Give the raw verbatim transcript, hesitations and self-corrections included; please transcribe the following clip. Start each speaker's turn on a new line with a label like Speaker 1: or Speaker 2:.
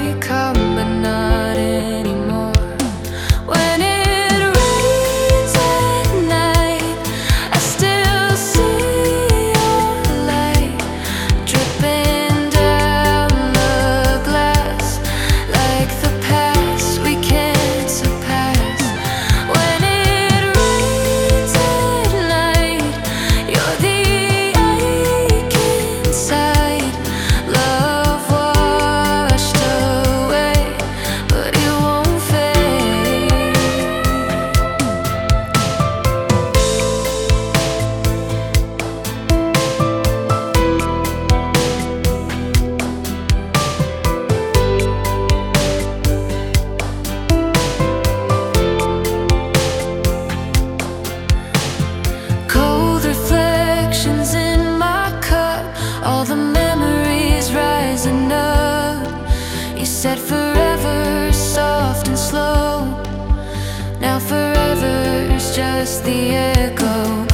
Speaker 1: might come, but not anymore. When it rains at night, I still see your light dripping down the glass, like the past we can't surpass. When it rains at night, you're the ache inside. Love washed away, but it won't fade. Cold reflections in my cup, all the memories rising up. You said forever, soft and slow. Now forever's just the echo.